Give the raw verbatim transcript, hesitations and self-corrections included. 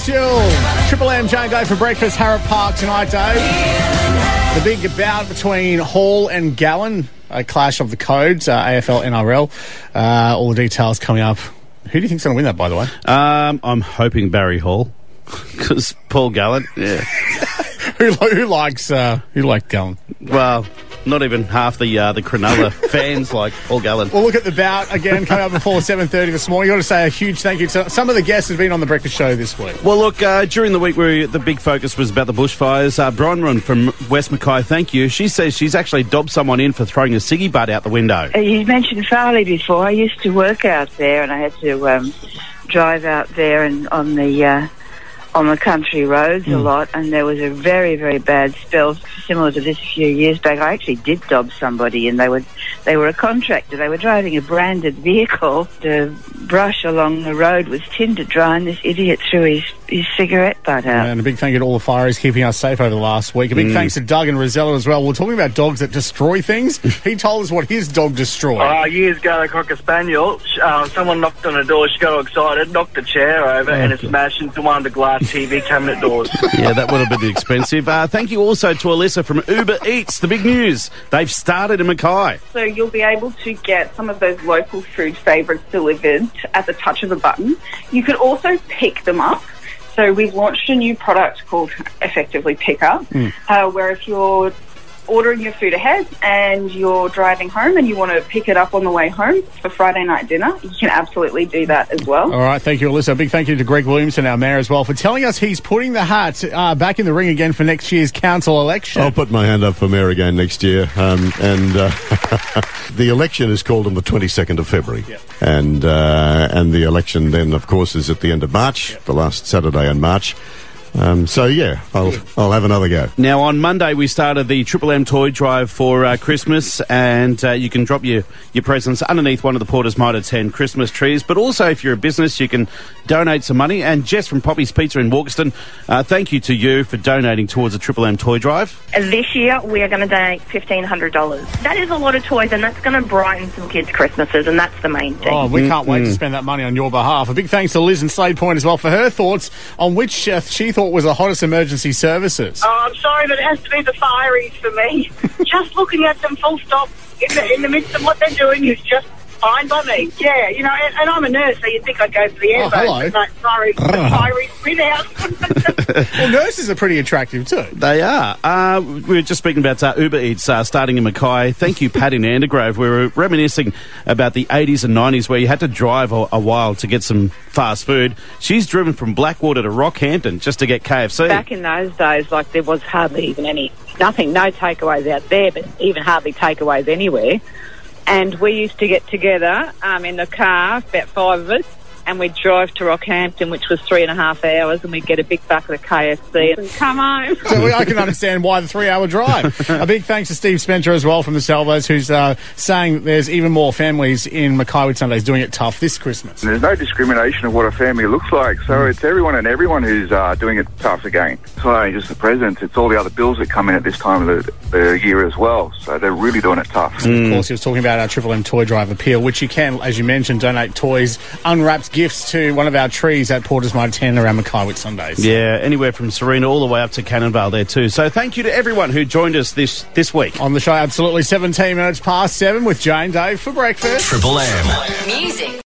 still. Triple M, Jane Day for breakfast, Harrop Park tonight, Dave. The big bout between Hall and Gallen, a clash of the codes, uh, A F L, N R L. Uh, all the details coming up. Who do you think's going to win that, by the way? Um, I'm hoping Barry Hall, because Paul Gallen, yeah. who, who likes uh, who likes Gallen? Well, not even half the uh, the Cronulla fans like Paul Gallen. We'll look at the bout again coming up before seven thirty this morning. You've got to say a huge thank you to some of the guests who've been on the breakfast show this week. Well, look, uh, during the week where the big focus was about the bushfires, uh, Bronwyn from West Mackay, thank you. She says she's actually dobbed someone in for throwing a ciggy butt out the window. Uh, you mentioned Farley before. I used to work out there, and I had to um, drive out there and on the uh, on the country roads mm. a lot, and there was a very, very bad spell similar to this a few years back. I actually did dob somebody, and they were they were a contractor. They were driving a branded vehicle. The brush along the road was tinder dry, and this idiot threw his, his cigarette butt out. And a big thank you to all the fireys keeping us safe over the last week. A big mm. thanks to Doug and Rosella as well. We're talking about dogs that destroy things. He told us what his dog destroyed. Uh, years ago, a Cocker Spaniel, uh, someone knocked on the door, she got all excited, knocked the chair over, oh, and it smashed into one of the glass T V cabinet doors. Yeah, that would have been expensive. Uh, thank you also to Alyssa from Uber Eats. The big news, they've started in Mackay. So you'll be able to get some of those local food favourites delivered at the touch of a button. You could also pick them up. So we've launched a new product called Effectively Pickup, mm. uh, where if you're ordering your food ahead and you're driving home and you want to pick it up on the way home for Friday night dinner, you can absolutely do that as well. All right, thank you, Alyssa. A big thank you to Greg Williamson, our mayor, as well, for telling us he's putting the hat uh, back in the ring again for next year's council election. I'll put my hand up for mayor again next year. Um, and uh, the election is called on the twenty-second of February. Yep. And, uh, and the election then, of course, is at the end of March, yep. the last Saturday in March. Um, so, yeah, I'll I'll have another go. Now, on Monday, we started the Triple M toy drive for uh, Christmas, and uh, you can drop your, your presents underneath one of the Porter's Mitre ten Christmas trees. But also, if you're a business, you can donate some money. And Jess from Poppy's Pizza in Walkerston, uh, thank you to you for donating towards the Triple M toy drive. This year, we are going to donate fifteen hundred dollars. That is a lot of toys, and that's going to brighten some kids' Christmases, and that's the main thing. Oh, we can't wait mm. to spend that money on your behalf. A big thanks to Liz in Slade Point as well for her thoughts on which uh, she thought was the hottest emergency services. Oh, I'm sorry, but it has to be the fireys for me. Just looking at them full stop in the, in the midst of what they're doing is just fine by me. Yeah, you know, and, and I'm a nurse, so you'd think I'd go for the airboat. Oh, hello. But sorry, the fireys win out. Well, nurses are pretty attractive too. They are. Uh, we were just speaking about uh, Uber Eats uh, starting in Mackay. Thank you, Pat in Andergrove. We were reminiscing about the eighties and nineties where you had to drive a, a while to get some fast food. She's driven from Blackwater to Rockhampton just to get K F C. Back in those days, like, there was hardly even any, nothing, no takeaways out there, but even hardly takeaways anywhere. And we used to get together um, in the car, about five of us, and we'd drive to Rockhampton, which was three and a half hours, and we'd get a big bucket of K F C and come home. So I can understand why the three-hour drive. A big thanks to Steve Spencer as well from the Salvos, who's uh, saying that there's even more families in Mackay Whitsundays doing it tough this Christmas. There's no discrimination of what a family looks like, so mm. it's everyone and everyone who's uh, doing it tough again. It's not only just the presents, it's all the other bills that come in at this time of the, the year as well, so they're really doing it tough. Mm. Of course, he was talking about our Triple M Toy Drive appeal, which you can, as you mentioned, donate toys, unwrapped gifts to one of our trees at Porter's Mitre ten around Mackay Whitsundays. Yeah, anywhere from Serena all the way up to Cannonvale there too. So thank you to everyone who joined us this, this week. On the show, absolutely seventeen minutes past seven with Jane Dave for breakfast. Triple M. Music.